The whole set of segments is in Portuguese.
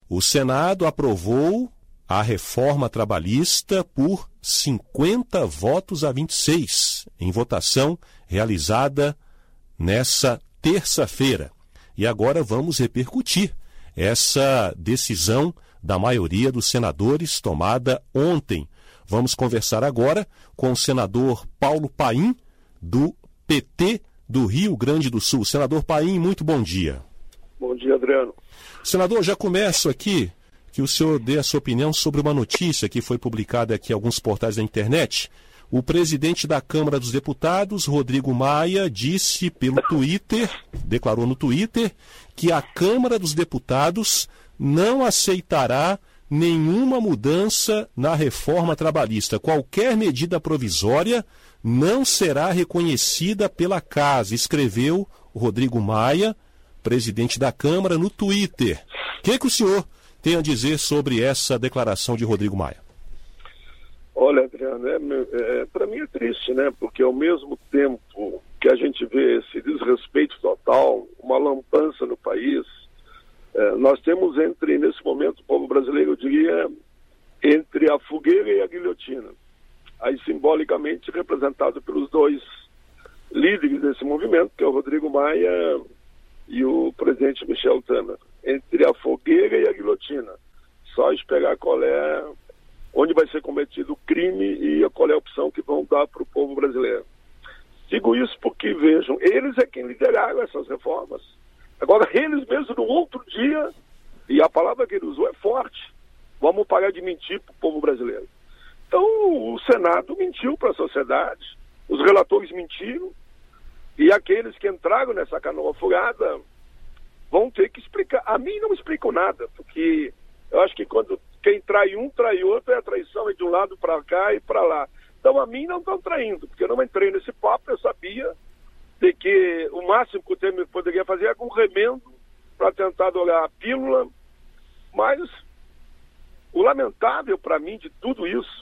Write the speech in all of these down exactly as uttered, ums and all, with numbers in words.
O Senado aprovou a reforma trabalhista por cinquenta votos a vinte e seis, em votação realizada nessa terça-feira. E agora vamos repercutir essa decisão da maioria dos senadores tomada ontem. Vamos conversar agora com o senador Paulo Paim, do P T do Rio Grande do Sul. Senador Paim, muito bom dia. Bom dia, Adriano. Senador, já começo aqui que o senhor dê a sua opinião sobre uma notícia que foi publicada aqui em alguns portais da internet. O presidente da Câmara dos Deputados, Rodrigo Maia, disse pelo Twitter, declarou no Twitter, que a Câmara dos Deputados não aceitará nenhuma mudança na reforma trabalhista. Qualquer medida provisória não será reconhecida pela Casa, escreveu Rodrigo Maia, presidente da Câmara, no Twitter. O que, que o senhor tem a dizer sobre essa declaração de Rodrigo Maia? Olha, Adriano, é, é, para mim é triste, né? Porque ao mesmo tempo que a gente vê esse desrespeito total, uma lambança no país, é, nós temos entre, nesse momento, o povo brasileiro, eu diria, entre a fogueira e a guilhotina. Aí simbolicamente representado pelos dois líderes desse movimento, que é o Rodrigo Maia e o presidente Michel Temer. Entre a fogueira e a guilhotina. Só esperar qual é, onde vai ser cometido o crime e qual é a opção que vão dar para o povo brasileiro. Digo isso porque, vejam, eles é quem lideraram essas reformas. Agora, eles mesmos, no outro dia, e a palavra que ele usou é forte, vamos parar de mentir para o povo brasileiro. Então, o Senado mentiu para a sociedade, os relatores mentiram, e aqueles que entraram nessa canoa furada vão ter que explicar. A mim não explicam nada, porque eu acho que quando quem trai um, trai outro, é a traição é de um lado para cá e para lá. Então a mim não estão traindo, porque eu não entrei nesse papo, eu sabia de que o máximo que o Temer poderia fazer é um remendo para tentar dourar a pílula, mas o lamentável para mim de tudo isso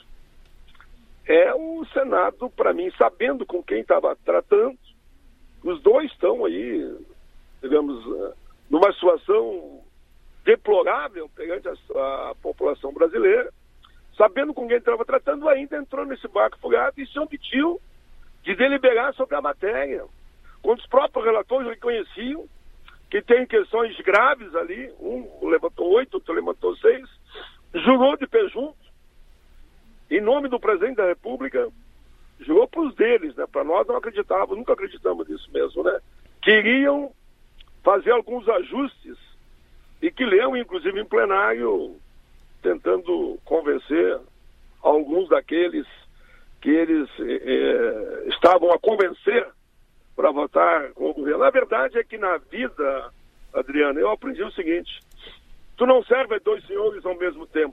é o Senado, para mim, sabendo com quem estava tratando, os dois estão aí, digamos, numa situação deplorável perante a, a população brasileira, sabendo com quem estava tratando, ainda entrou nesse barco furado e se omitiu de deliberar sobre a matéria. Quando os próprios relatores reconheciam que tem questões graves ali, um levantou oito, outro levantou seis, jurou de pé junto, em nome do presidente da República, jurou para os deles, né? Para nós não acreditávamos, nunca acreditamos nisso mesmo, né? Queriam fazer alguns ajustes e que leiam, inclusive, em plenário, tentando convencer alguns daqueles que eles eh, estavam a convencer para votar com o governo. A verdade é que na vida, Adriano, eu aprendi o seguinte: tu não serve a dois senhores ao mesmo tempo.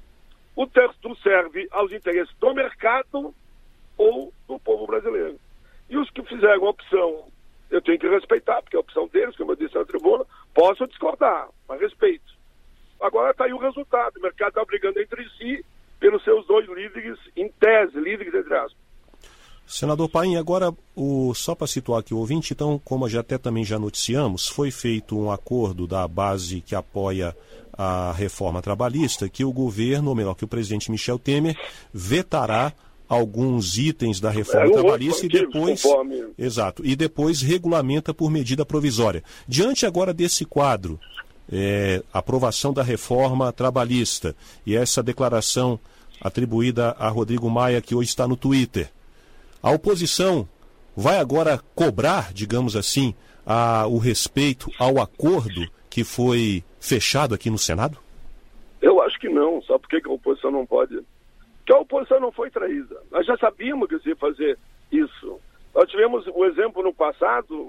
O texto serve aos interesses do mercado ou do povo brasileiro. E os que fizeram a opção, eu tenho que respeitar, porque é a opção deles, como eu disse na tribuna, posso discordar, mas respeito. Agora está aí o resultado, o mercado está brigando entre si pelos seus dois líderes, em tese, líderes entre aspas. Senador Paim, agora, o, só para situar aqui o ouvinte, então, como já até também já noticiamos, foi feito um acordo da base que apoia a reforma trabalhista, que o governo, ou melhor, que o presidente Michel Temer, vetará alguns itens da reforma é, trabalhista e depois, conforme... exato, e depois regulamenta por medida provisória. Diante agora desse quadro, é, aprovação da reforma trabalhista e essa declaração atribuída a Rodrigo Maia, que hoje está no Twitter, a oposição vai agora cobrar, digamos assim, a, o respeito ao acordo que foi fechado aqui no Senado? Eu acho que não. Sabe por que a oposição não pode? Porque a oposição não foi traída. Nós já sabíamos que se ia fazer isso. Nós tivemos o exemplo no passado,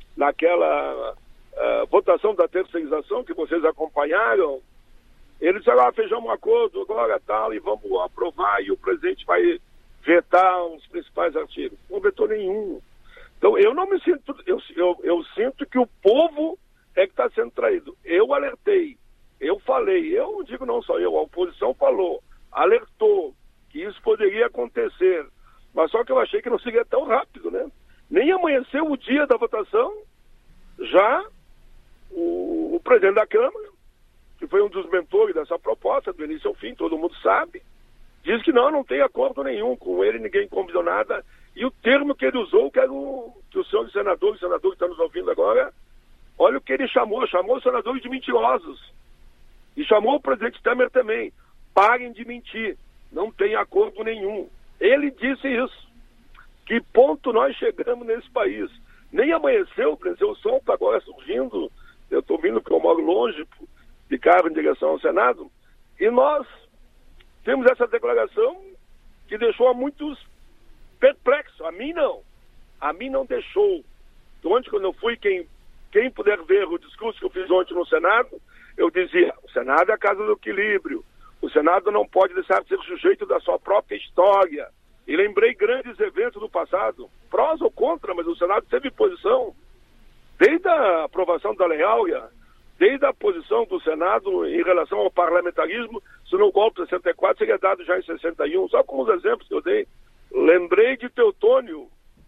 naquela uh, votação da terceirização que vocês acompanharam. Eles disseram, ah, fechamos um acordo, agora tal, e vamos aprovar, e o presidente vai vetar os principais artigos. Não vetou nenhum. Então, eu não me sinto... Eu, eu, eu sinto que o povo é que está sendo traído. Eu alertei, eu falei, eu não digo não só eu, a oposição falou, alertou que isso poderia acontecer, mas só que eu achei que não seria tão rápido, né? Nem amanheceu o dia da votação, já o, o presidente da Câmara, que foi um dos mentores dessa proposta, do início ao fim, todo mundo sabe, diz que não, não tem acordo nenhum com ele, ninguém combinou nada. E o termo que ele usou, que, era o, que o senhor senador, o senador que está nos ouvindo agora, olha o que ele chamou, chamou os senadores de mentirosos. E chamou o presidente Temer também. Parem de mentir, não tem acordo nenhum. Ele disse isso. Que ponto nós chegamos nesse país? Nem amanheceu, o sol está agora surgindo, eu estou vindo porque eu moro longe, de carro em direção ao Senado, e nós temos essa declaração que deixou a muitos perplexos. A mim não. A mim não deixou. Ontem, quando eu fui, quem, quem puder ver o discurso que eu fiz ontem no Senado, eu dizia, o Senado é a casa do equilíbrio. O Senado não pode deixar de ser sujeito da sua própria história. E lembrei grandes eventos do passado, prós ou contra, mas o Senado teve posição. Desde a aprovação da Lei Áurea, desde a posição do Senado em relação ao parlamentarismo, se no golpe de sessenta e quatro seria dado já em sessenta e um. Só com os exemplos que eu dei. Lembrei de Teotônio,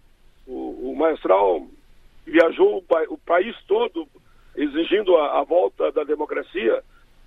o, o maestral que viajou o, pa, o país todo exigindo a, a volta da democracia,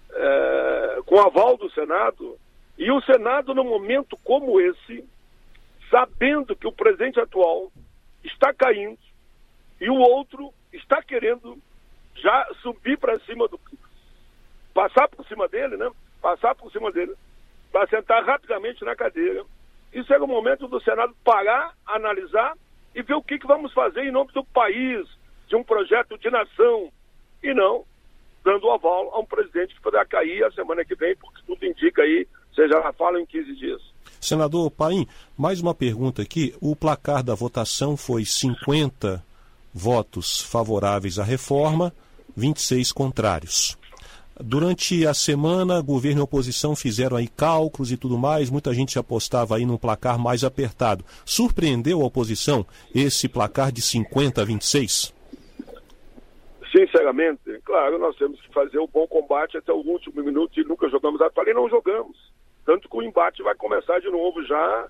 é, com aval do Senado. E o Senado, num momento como esse, sabendo que o presidente atual está caindo e o outro está querendo já subir para cima do... passar por cima dele, né? Passar por cima dele, para sentar rapidamente na cadeira. Isso era o momento do Senado parar, analisar e ver o que, que vamos fazer em nome do país, de um projeto de nação, e não dando aval a um presidente que poderá cair a semana que vem, porque tudo indica aí, seja lá, fala em quinze dias. Senador Paim, mais uma pergunta aqui. O placar da votação foi cinquenta votos favoráveis à reforma, vinte e seis contrários. Durante a semana, governo e oposição fizeram aí cálculos e tudo mais, muita gente apostava aí num placar mais apertado. Surpreendeu a oposição esse placar de cinquenta a vinte e seis? Sinceramente, claro, nós temos que fazer o bom combate até o último minuto e nunca jogamos a toalha e não jogamos. Tanto que o embate vai começar de novo já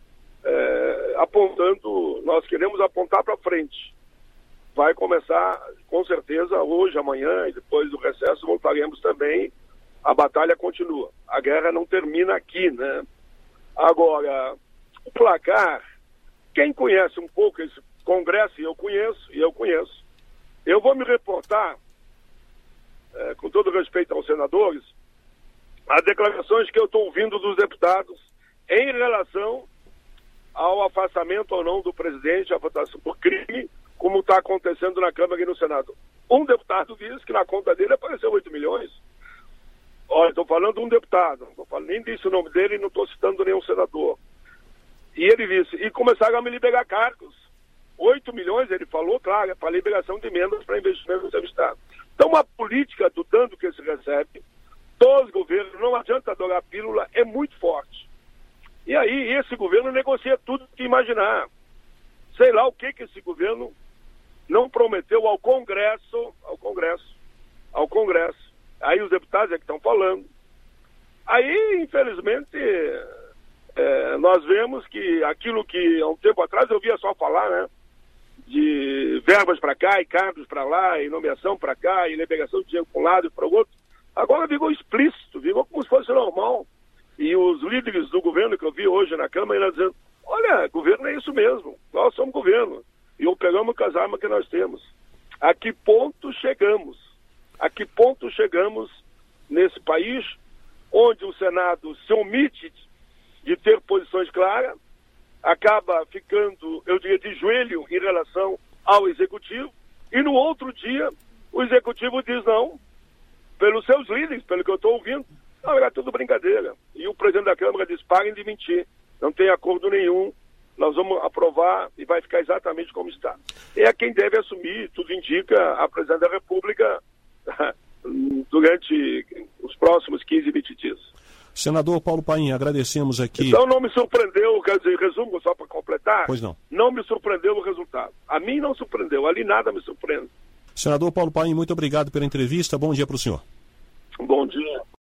é, apontando, nós queremos apontar para frente. Vai começar, com certeza, hoje, amanhã e depois do recesso voltaremos também. A batalha continua. A guerra não termina aqui, né? Agora, o placar, quem conhece um pouco esse Congresso, e eu conheço, e eu conheço, eu vou me reportar, é, com todo respeito aos senadores, as declarações que eu estou ouvindo dos deputados em relação ao afastamento ou não do presidente, a votação por crime, como está acontecendo na Câmara e no Senado. Um deputado disse que na conta dele apareceu oito milhões. Olha, estou falando de um deputado, não falando, nem disse o nome dele e não estou citando nenhum senador. E ele disse, e começaram a me liberar cargos. oito milhões, ele falou, claro, é para liberação de emendas para investimento no seu Estado. Então, a política do dano que se recebe, dos governos, não adianta adorar a pílula, é muito forte. E aí, esse governo negocia tudo que imaginar. Sei lá o que que esse governo não prometeu ao Congresso, ao Congresso, ao Congresso. Aí os deputados é que estão falando. Aí, infelizmente, é, nós vemos que aquilo que há um tempo atrás eu via só falar, né? De verbas para cá e cargos para lá, e nomeação para cá, e liberação de dinheiro para um lado e para o outro. Agora virou explícito, virou como se fosse normal. E os líderes do governo que eu vi hoje na Câmara, eles dizendo, olha, governo é isso mesmo, nós somos governo. E operamos com as armas que nós temos. A que ponto chegamos? A que ponto chegamos nesse país onde o Senado se omite de ter posições claras, acaba ficando, eu diria, de joelho em relação ao Executivo, e no outro dia o Executivo diz não, pelos seus líderes, pelo que eu estou ouvindo, não, era tudo brincadeira. E o presidente da Câmara diz, parem de mentir, não tem acordo nenhum, nós vamos aprovar e vai ficar exatamente como está. É quem deve assumir, tudo indica, a presidente da República durante os próximos quinze, vinte dias. Senador Paulo Paim, agradecemos aqui... Então não me surpreendeu, quer dizer, resumo só para completar, pois não. Não me surpreendeu o resultado. A mim não surpreendeu, ali nada me surpreende. Senador Paulo Paim, muito obrigado pela entrevista, bom dia para o senhor. Bom dia.